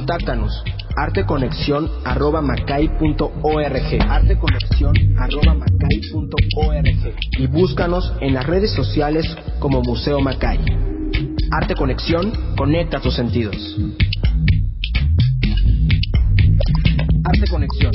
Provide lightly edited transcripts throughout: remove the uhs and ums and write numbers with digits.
Contáctanos arteconexion@macay.org, arteconexion@macay.org, y búscanos en las redes sociales como Museo Macay. Arte Conexión conecta tus sentidos. Arte Conexión.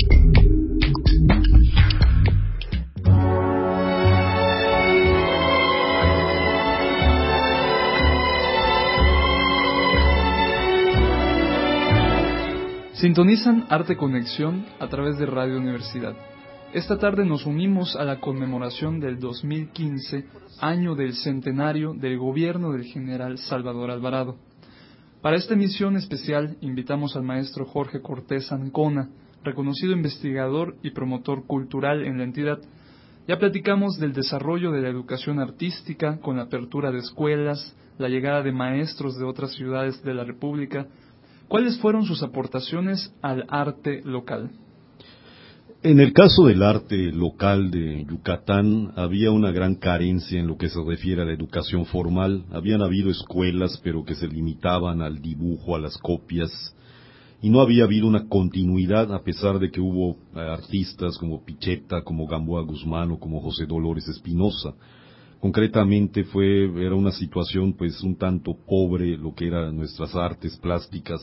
Sintonizan Arte Conexión a través de Radio Universidad. Esta tarde nos unimos a la conmemoración del 2015, año del centenario del gobierno del general Salvador Alvarado. Para esta emisión especial invitamos al maestro Jorge Cortés Ancona, reconocido investigador y promotor cultural en la entidad. Ya platicamos del desarrollo de la educación artística con la apertura de escuelas, la llegada de maestros de otras ciudades de la República. ¿Cuáles fueron sus aportaciones al arte local? En el caso del arte local de Yucatán, había una gran carencia en lo que se refiere a la educación formal. Habían habido escuelas, pero que se limitaban al dibujo, a las copias, y no había habido una continuidad, a pesar de que hubo artistas como Pichetto, como Gamboa Guzmán o como José Dolores Espinosa. Concretamente era una situación pues un tanto pobre lo que eran nuestras artes plásticas,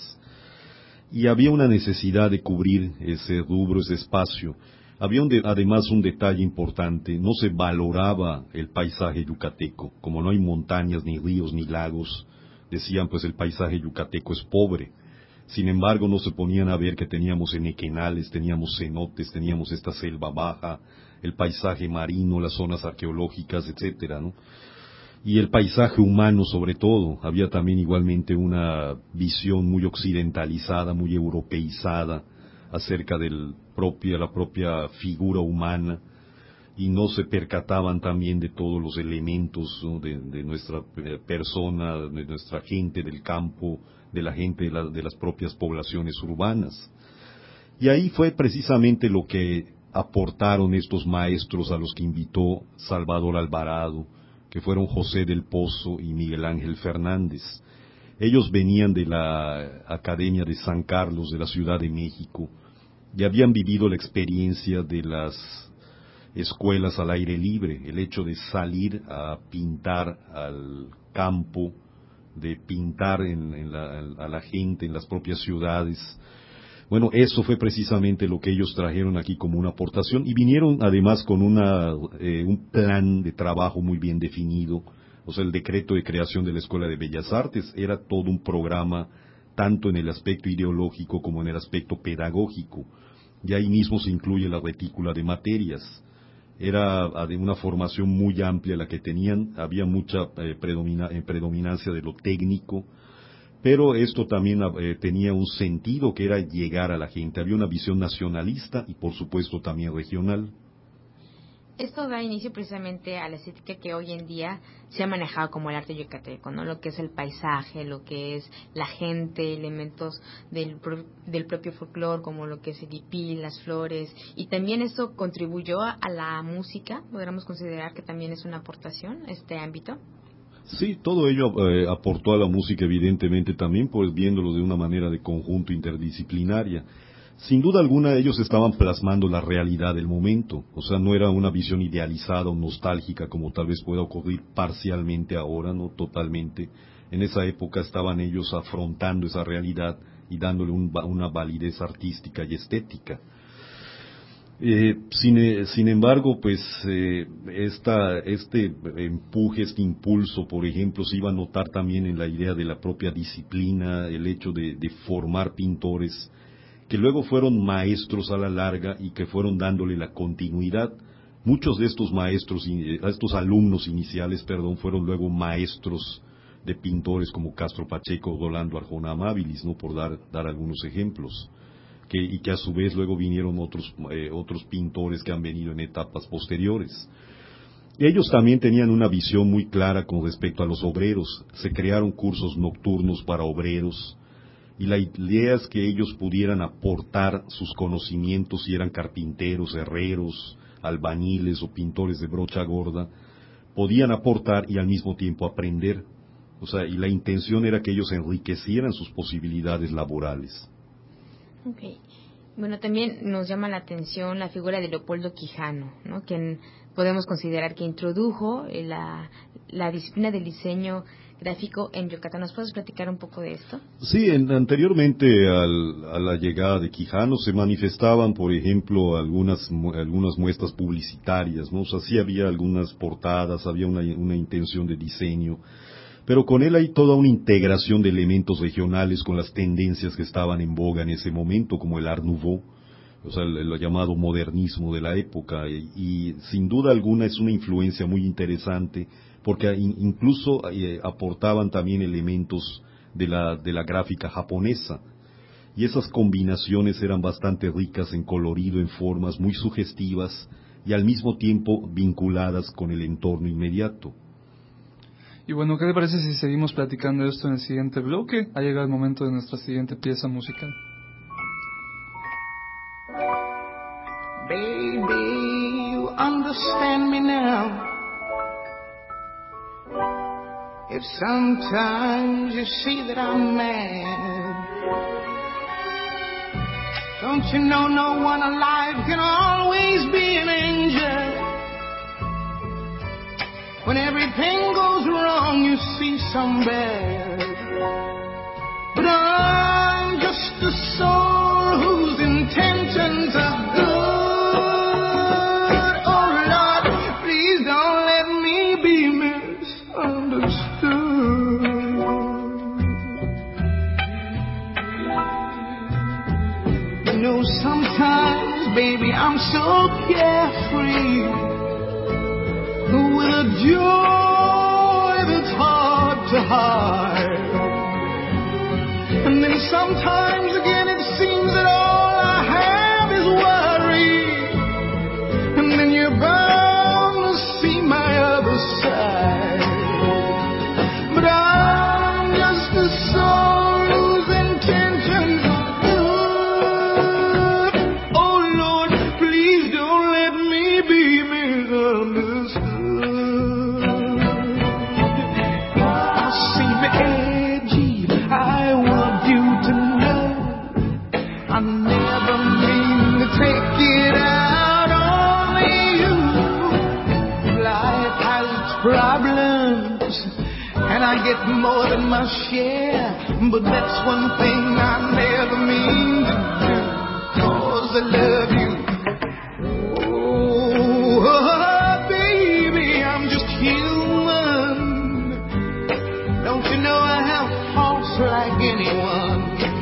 y había una necesidad de cubrir ese rubro, ese espacio. Había además un detalle importante: no se valoraba el paisaje yucateco. Como no hay montañas, ni ríos, ni lagos, decían pues el paisaje yucateco es pobre. Sin embargo, no se ponían a ver que teníamos enequenales, teníamos cenotes, teníamos esta selva baja, el paisaje marino, las zonas arqueológicas, etcétera, ¿no? Y el paisaje humano sobre todo. Había también igualmente una visión muy occidentalizada, muy europeizada acerca de la propia figura humana, y no se percataban también de todos los elementos, ¿no?, de nuestra persona, de nuestra gente del campo, de la gente de las propias poblaciones urbanas. Y ahí fue precisamente lo que aportaron estos maestros a los que invitó Salvador Alvarado, que fueron José del Pozo y Miguel Ángel Fernández. Ellos venían de la Academia de San Carlos, de la Ciudad de México, y habían vivido la experiencia de las escuelas al aire libre, el hecho de salir a pintar al campo, de pintar a la gente en las propias ciudades. Bueno, eso fue precisamente lo que ellos trajeron aquí como una aportación, y vinieron además con un plan de trabajo muy bien definido. O sea, el decreto de creación de la Escuela de Bellas Artes era todo un programa, tanto en el aspecto ideológico como en el aspecto pedagógico. Y ahí mismo se incluye la retícula de materias. Era de una formación muy amplia la que tenían, había mucha predominancia de lo técnico, pero esto también tenía un sentido, que era llegar a la gente. Había una visión nacionalista y por supuesto también regional. Esto da inicio precisamente a la estética que hoy en día se ha manejado como el arte yucateco, ¿no? Lo que es el paisaje, lo que es la gente, elementos del propio folclore, como lo que es el hipil, las flores, y también esto contribuyó a la música. ¿Podríamos considerar que también es una aportación este ámbito? Sí, todo ello aportó a la música, evidentemente también, pues viéndolo de una manera de conjunto interdisciplinaria. Sin duda alguna ellos estaban plasmando la realidad del momento, o sea, no era una visión idealizada o nostálgica como tal vez pueda ocurrir parcialmente ahora, no totalmente. En esa época estaban ellos afrontando esa realidad y dándole una validez artística y estética. Sin embargo, pues este empuje, este impulso, por ejemplo, se iba a notar también en la idea de la propia disciplina, el hecho de formar pintores que luego fueron maestros a la larga y que fueron dándole la continuidad. Muchos de estos maestros, estos alumnos iniciales, fueron luego maestros de pintores como Castro Pacheco o Rolando Arjona Amabilis, ¿no?, por dar algunos ejemplos. Y que a su vez luego vinieron otros pintores que han venido en etapas posteriores. Ellos también tenían una visión muy clara con respecto a los obreros. Se crearon cursos nocturnos para obreros, y la idea es que ellos pudieran aportar sus conocimientos, si eran carpinteros, herreros, albañiles o pintores de brocha gorda, podían aportar y al mismo tiempo aprender. O sea, y la intención era que ellos enriquecieran sus posibilidades laborales. Okay. Bueno, también nos llama la atención la figura de Leopoldo Quijano, ¿no? Quien podemos considerar que introdujo la disciplina del diseño gráfico en Yucatán. ¿Nos puedes platicar un poco de esto? Sí, anteriormente a la llegada de Quijano se manifestaban, por ejemplo, algunas muestras publicitarias, ¿no? O sea, sí había algunas portadas, había una intención de diseño, pero con él hay toda una integración de elementos regionales con las tendencias que estaban en boga en ese momento, como el Art Nouveau, o sea, el llamado modernismo de la época, y sin duda alguna es una influencia muy interesante, porque incluso aportaban también elementos de la gráfica japonesa, y esas combinaciones eran bastante ricas en colorido, en formas muy sugestivas, y al mismo tiempo vinculadas con el entorno inmediato. Y bueno, ¿qué te parece si seguimos platicando de esto en el siguiente bloque? Ha llegado el momento de nuestra siguiente pieza musical. Baby, you understand me now. If sometimes you see that I'm mad, don't you know no one alive can always be an angel? When everything goes wrong, you see some bad. But I'm just a soul whose intentions are good. Oh Lord, please don't let me be misunderstood. You know, sometimes, baby, I'm so carefree, with a joy that's hard to hide. And then sometimes again it seems that all I have is worry. And then you're bound to see my other side. But I'm just a soul whose intentions are good. Oh Lord, please don't let me be misunderstood. I get more than my share, but that's one thing I never mean to do, 'cause I love you. Oh, baby, I'm just human. Don't you know I have faults like anyone?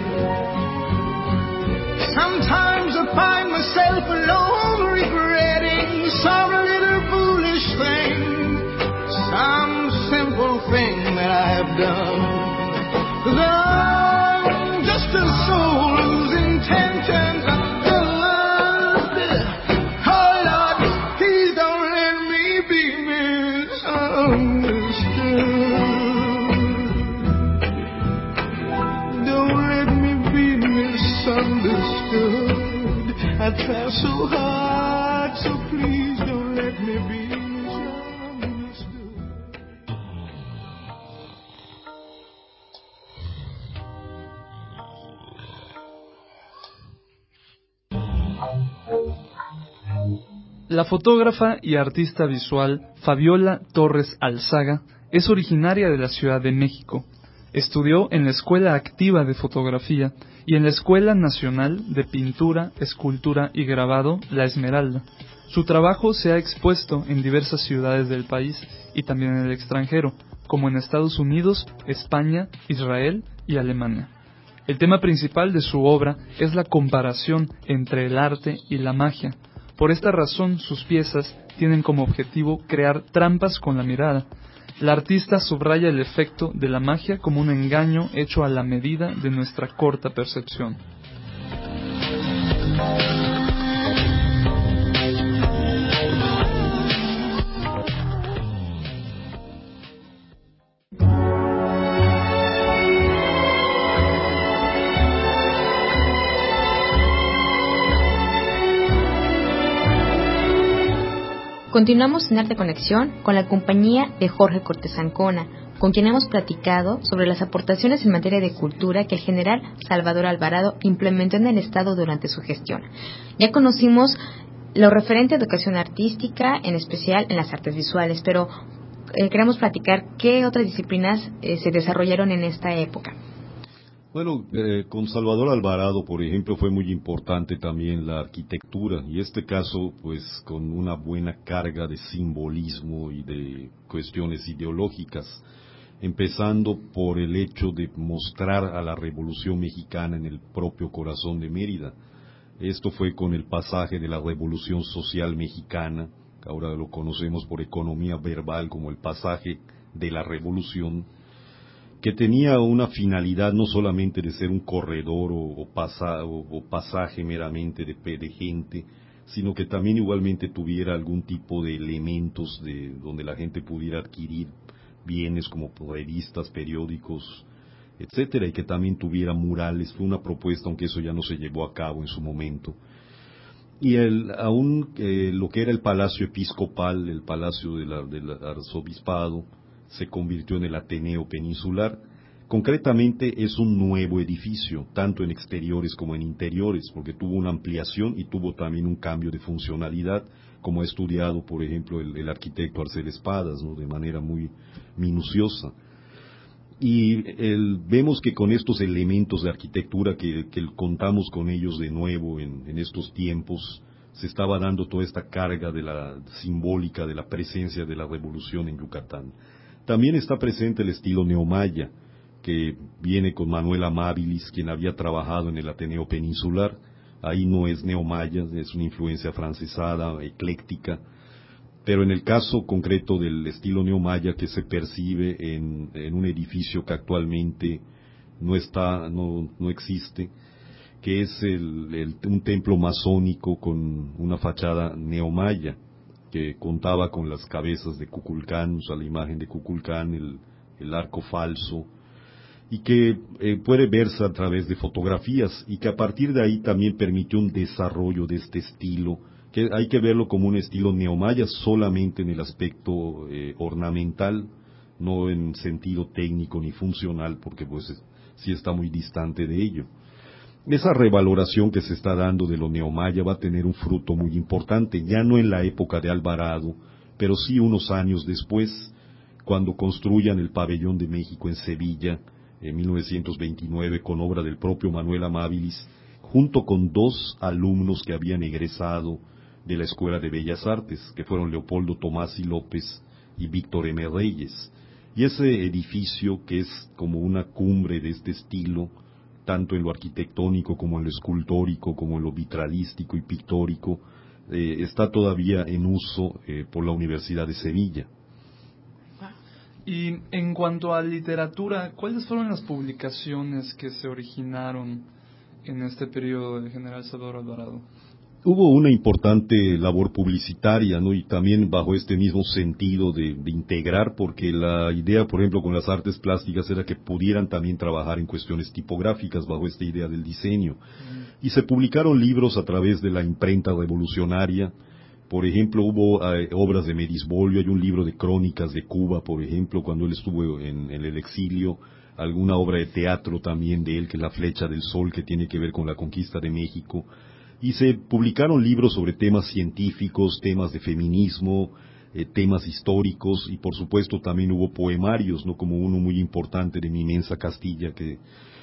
Sometimes I find myself alone regretting some little foolish thing, some simple thing that I have done. 'Cause I'm just a soul whose intentions are good. Oh Lord, please don't let me be misunderstood. Don't let me be misunderstood. I try so hard, so please don't let me be misunderstood. La fotógrafa y artista visual Fabiola Torres Alzaga es originaria de la Ciudad de México. Estudió en la Escuela Activa de Fotografía y en la Escuela Nacional de Pintura, Escultura y Grabado La Esmeralda. Su trabajo se ha expuesto en diversas ciudades del país y también en el extranjero, como en Estados Unidos, España, Israel y Alemania. El tema principal de su obra es la comparación entre el arte y la magia. Por esta razón, sus piezas tienen como objetivo crear trampas con la mirada. La artista subraya el efecto de la magia como un engaño hecho a la medida de nuestra corta percepción. Continuamos en Arte Conexión con la compañía de Jorge Cortés Ancona, con quien hemos platicado sobre las aportaciones en materia de cultura que el general Salvador Alvarado implementó en el Estado durante su gestión. Ya conocimos lo referente a educación artística, en especial en las artes visuales, pero queremos platicar qué otras disciplinas se desarrollaron en esta época. Bueno, con Salvador Alvarado, por ejemplo, fue muy importante también la arquitectura, y este caso, pues, con una buena carga de simbolismo y de cuestiones ideológicas, empezando por el hecho de mostrar a la Revolución Mexicana en el propio corazón de Mérida. Esto fue con el pasaje de la Revolución Social Mexicana, que ahora lo conocemos por economía verbal como el pasaje de la Revolución, que tenía una finalidad no solamente de ser un corredor o pasaje meramente de gente, sino que también igualmente tuviera algún tipo de elementos de donde la gente pudiera adquirir bienes como revistas, periódicos, etcétera, y que también tuviera murales. Fue una propuesta, aunque eso ya no se llevó a cabo en su momento. Y lo que era el Palacio Episcopal, el Palacio del Arzobispado, se convirtió en el Ateneo Peninsular. Concretamente es un nuevo edificio, tanto en exteriores como en interiores, porque tuvo una ampliación y tuvo también un cambio de funcionalidad, como ha estudiado, por ejemplo, el arquitecto Arcel Espadas, ¿no?, de manera muy minuciosa. Y vemos que con estos elementos de arquitectura que contamos con ellos de nuevo en estos tiempos, se estaba dando toda esta carga de la simbólica de la presencia de la revolución en Yucatán. También está presente el estilo neomaya, que viene con Manuel Amabilis, quien había trabajado en el Ateneo Peninsular. Ahí no es neomaya, es una influencia francesada, ecléctica, pero en el caso concreto del estilo neomaya que se percibe en un edificio que actualmente no existe, que es un templo masónico con una fachada neomaya, que contaba con las cabezas de Kukulcán, o sea, la imagen de Kukulcán, el arco falso, y que puede verse a través de fotografías, y que a partir de ahí también permitió un desarrollo de este estilo, que hay que verlo como un estilo neomaya solamente en el aspecto ornamental, no en sentido técnico ni funcional, porque pues sí está muy distante de ello. Esa revaloración que se está dando de lo neomaya va a tener un fruto muy importante, ya no en la época de Alvarado, pero sí unos años después, cuando construyan el Pabellón de México en Sevilla, en 1929, con obra del propio Manuel Amabilis, junto con 2 alumnos que habían egresado de la Escuela de Bellas Artes, que fueron Leopoldo Tomás y López y Víctor M. Reyes. Y ese edificio, que es como una cumbre de este estilo, tanto en lo arquitectónico como en lo escultórico, como en lo vitralístico y pictórico, está todavía en uso por la Universidad de Sevilla. Y en cuanto a literatura, ¿cuáles fueron las publicaciones que se originaron en este periodo del general Salvador Alvarado? Hubo una importante labor publicitaria, ¿no?, y también bajo este mismo sentido de integrar, porque la idea, por ejemplo, con las artes plásticas era que pudieran también trabajar en cuestiones tipográficas bajo esta idea del diseño. Y se publicaron libros a través de la imprenta revolucionaria. Por ejemplo, hubo obras de Medisbolio, hay un libro de crónicas de Cuba, por ejemplo, cuando él estuvo en el exilio, alguna obra de teatro también de él, que es La Flecha del Sol, que tiene que ver con la conquista de México. Y se publicaron libros sobre temas científicos, temas de feminismo, temas históricos, y por supuesto también hubo poemarios, ¿no?, como uno muy importante de Mimensa Castillo, que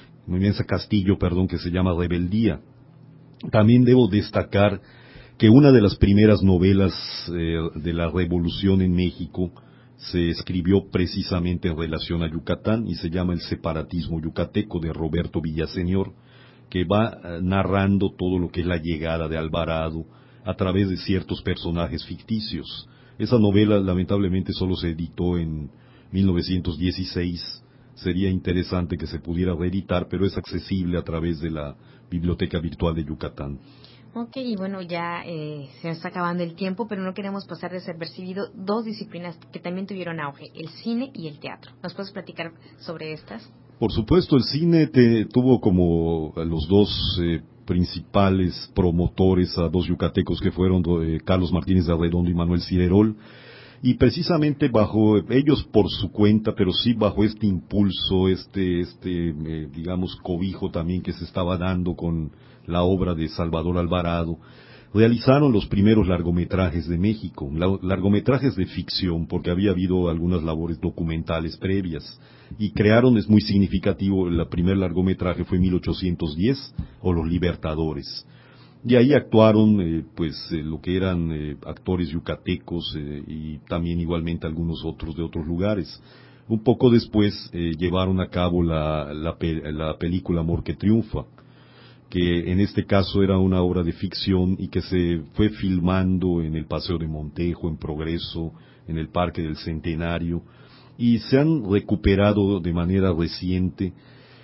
se llama Rebeldía. También debo destacar que una de las primeras novelas de la Revolución en México se escribió precisamente en relación a Yucatán y se llama El separatismo yucateco, de Roberto Villaseñor, que va narrando todo lo que es la llegada de Alvarado a través de ciertos personajes ficticios. Esa novela lamentablemente solo se editó en 1916, sería interesante que se pudiera reeditar, pero es accesible a través de la Biblioteca Virtual de Yucatán. Ok, y bueno, ya se nos está acabando el tiempo, pero no queremos pasar desapercibido 2 disciplinas que también tuvieron auge, el cine y el teatro. ¿Nos puedes platicar sobre estas? Por supuesto, el cine tuvo como los dos principales promotores a dos yucatecos que fueron Carlos Martínez de Arredondo y Manuel Cirerol, y precisamente bajo ellos por su cuenta, pero sí bajo este impulso, digamos cobijo también que se estaba dando con la obra de Salvador Alvarado, realizaron los primeros largometrajes de México, largometrajes de ficción, porque había habido algunas labores documentales previas, y crearon, es muy significativo, el primer largometraje fue 1810, o Los Libertadores. Y ahí actuaron, lo que eran actores yucatecos y también igualmente algunos otros de otros lugares. Un poco después llevaron a cabo la película Amor que Triunfa, que en este caso era una obra de ficción y que se fue filmando en el Paseo de Montejo, en Progreso, en el Parque del Centenario, y se han recuperado de manera reciente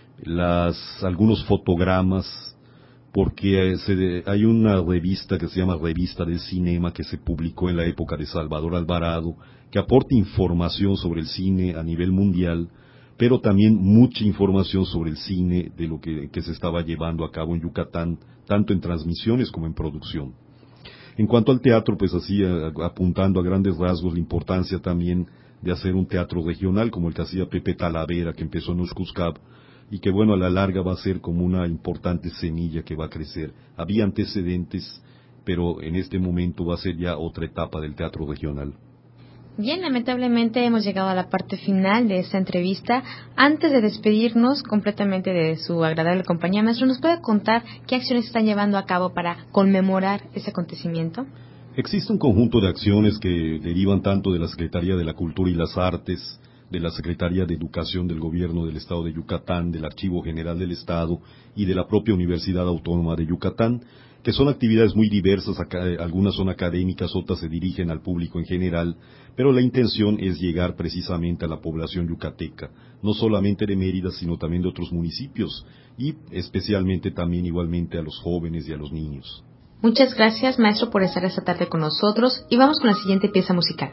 algunos fotogramas, porque hay una revista que se llama Revista del Cinema, que se publicó en la época de Salvador Alvarado, que aporta información sobre el cine a nivel mundial, pero también mucha información sobre el cine de lo que se estaba llevando a cabo en Yucatán, tanto en transmisiones como en producción. En cuanto al teatro, pues así, apuntando a grandes rasgos la importancia también de hacer un teatro regional, como el que hacía Pepe Talavera, que empezó en Uxcuscab, y que bueno, a la larga va a ser como una importante semilla que va a crecer. Había antecedentes, pero en este momento va a ser ya otra etapa del teatro regional. Bien, lamentablemente hemos llegado a la parte final de esta entrevista. Antes de despedirnos completamente de su agradable compañía, maestro, ¿nos puede contar qué acciones están llevando a cabo para conmemorar ese acontecimiento? Existe un conjunto de acciones que derivan tanto de la Secretaría de la Cultura y las Artes, de la Secretaría de Educación del Gobierno del Estado de Yucatán, del Archivo General del Estado y de la propia Universidad Autónoma de Yucatán, que son actividades muy diversas, algunas son académicas, otras se dirigen al público en general, pero la intención es llegar precisamente a la población yucateca, no solamente de Mérida, sino también de otros municipios, y especialmente también igualmente a los jóvenes y a los niños. Muchas gracias, maestro, por estar esta tarde con nosotros, y vamos con la siguiente pieza musical.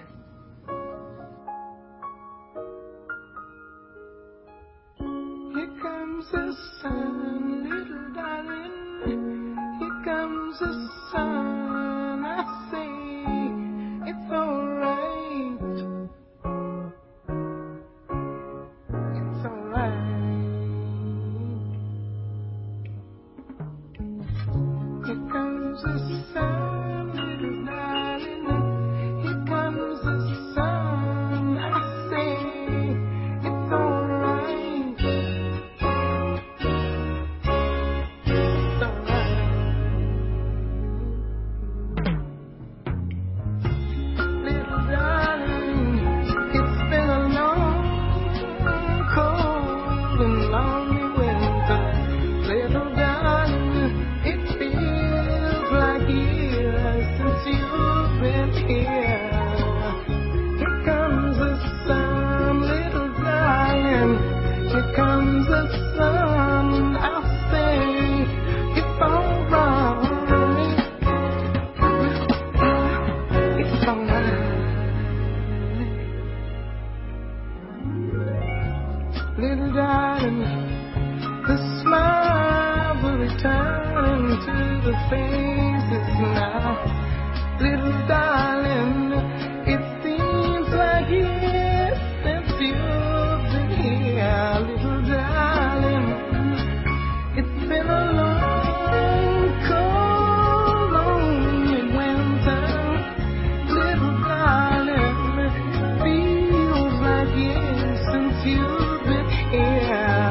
Little darling, the smile will return to the faces now. Little darling, it seems like years since you've been here. Little darling, it's been a long, cold, lonely winter. Little darling, it feels like years since you've been here.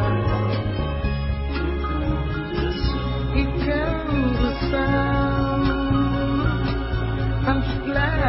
Here comes the sun. I'm glad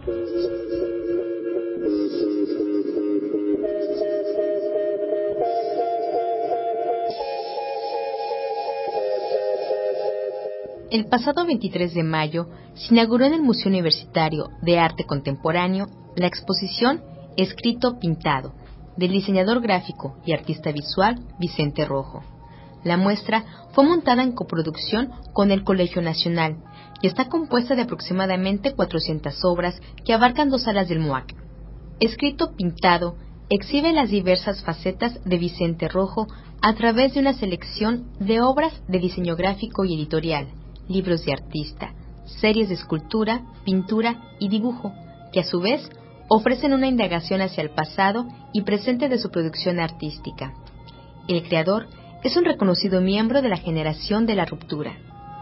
El pasado 23 de mayo se inauguró en el Museo Universitario de Arte Contemporáneo la exposición Escrito Pintado, del diseñador gráfico y artista visual Vicente Rojo. La muestra fue montada en coproducción con el Colegio Nacional y está compuesta de aproximadamente 400 obras que abarcan 2 salas del MUAC. Escrito Pintado exhibe las diversas facetas de Vicente Rojo a través de una selección de obras de diseño gráfico y editorial, libros de artista, series de escultura, pintura y dibujo, que a su vez ofrecen una indagación hacia el pasado y presente de su producción artística. El creador es un reconocido miembro de la generación de la ruptura.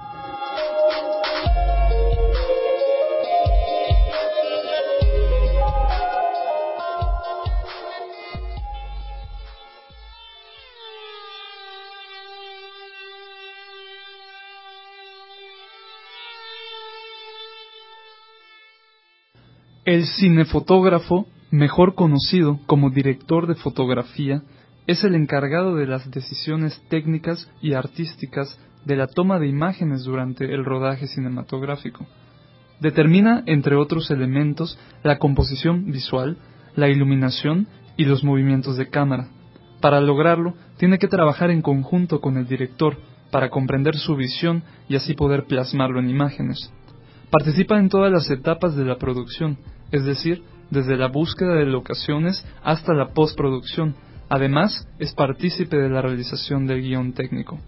El cinefotógrafo, mejor conocido como director de fotografía, es el encargado de las decisiones técnicas y artísticas de la toma de imágenes durante el rodaje cinematográfico. Determina, entre otros elementos, la composición visual, la iluminación y los movimientos de cámara. Para lograrlo, tiene que trabajar en conjunto con el director para comprender su visión y así poder plasmarlo en imágenes. Participa en todas las etapas de la producción, es decir, desde la búsqueda de locaciones hasta la postproducción. Además, es partícipe de la realización del guión técnico.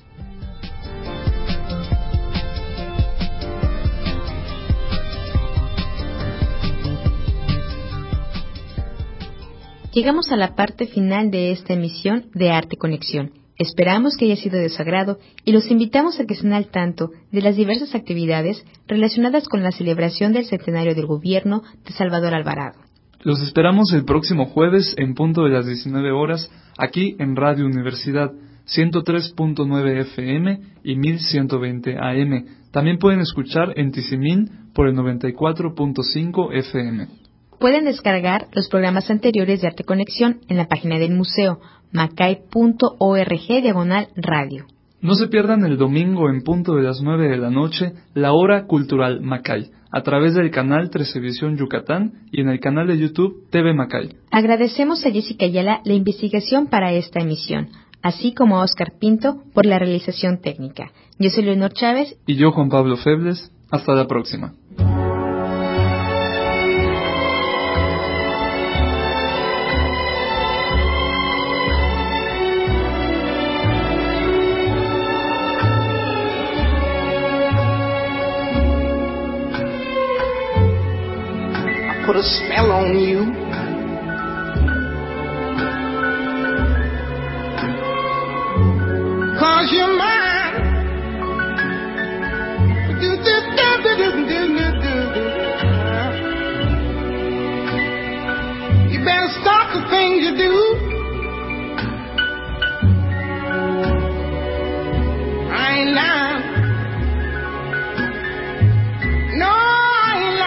Llegamos a la parte final de esta emisión de Arte Conexión. Esperamos que haya sido de su agrado y los invitamos a que estén al tanto de las diversas actividades relacionadas con la celebración del centenario del gobierno de Salvador Alvarado. Los esperamos el próximo jueves en punto de las 19 horas aquí en Radio Universidad 103.9 FM y 1120 AM. También pueden escuchar en Tizimín por el 94.5 FM. Pueden descargar los programas anteriores de Arte Conexión en la página del museo macay.org/radio. No se pierdan el domingo en punto de las 9 de la noche la Hora Cultural Macay, a través del canal Televisión Yucatán y en el canal de YouTube TV Macay. Agradecemos a Jessica Ayala la investigación para esta emisión, así como a Oscar Pinto por la realización técnica. Yo soy Leonor Chávez. Y yo, Juan Pablo Febles. Hasta la próxima. Put a spell on you. Cause you're mine. You better stop the things you do. I ain't lying. No, I ain't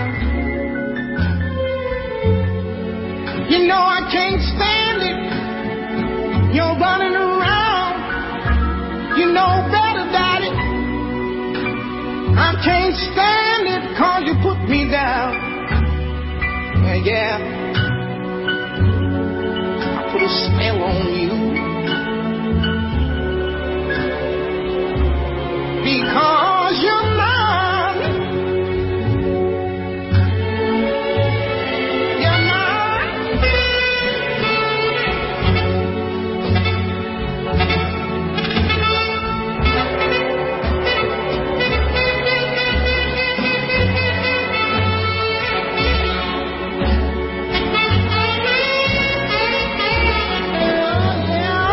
lying. You know I can't stand it. You're running around. You know better, Daddy. I can't stand it 'cause you put me down. Yeah. I put a spell on you. Because you're mine. Yeah.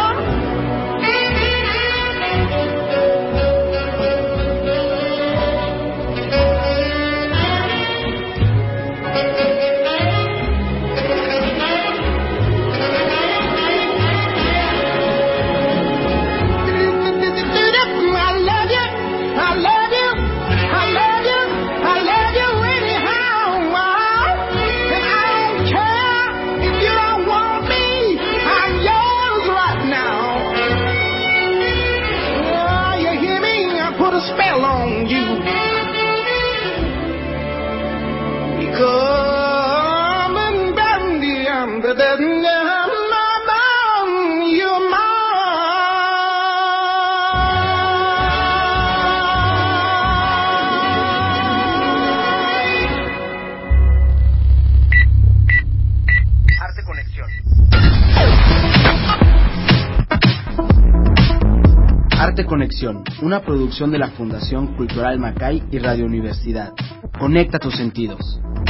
Arte Conexión, una producción de la Fundación Cultural Macay y Radio Universidad. Conecta tus sentidos.